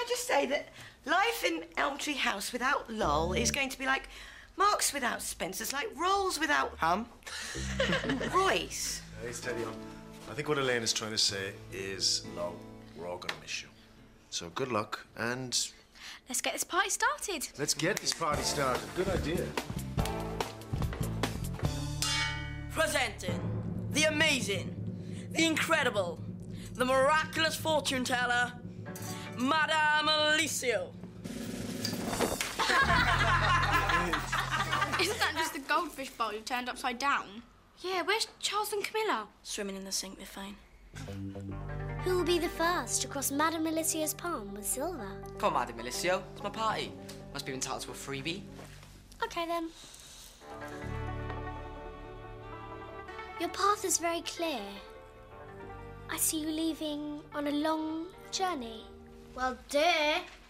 I just say that life in Elmtree House without Lol is going to be like Marks without Spencer's, like Rolls without... Ham? Royce. Hey, steady on. I think what Elaine is trying to say is, Lol, we're all gonna miss you. So good luck, and... Let's get this party started. Let's get this party started. Good idea. Presenting the amazing, the incredible, the miraculous fortune teller, Madame Alicio. Isn't that just the goldfish bowl you turned upside down? Yeah, where's Charles and Camilla? Swimming in the sink, they're fine. Who will be the first to cross Madame Alicio's palm with silver? Come on, Madam Alicio. It's my party. Must be entitled to a freebie. Okay, then. Your path is very clear. I see you leaving on a long journey. Well, duh.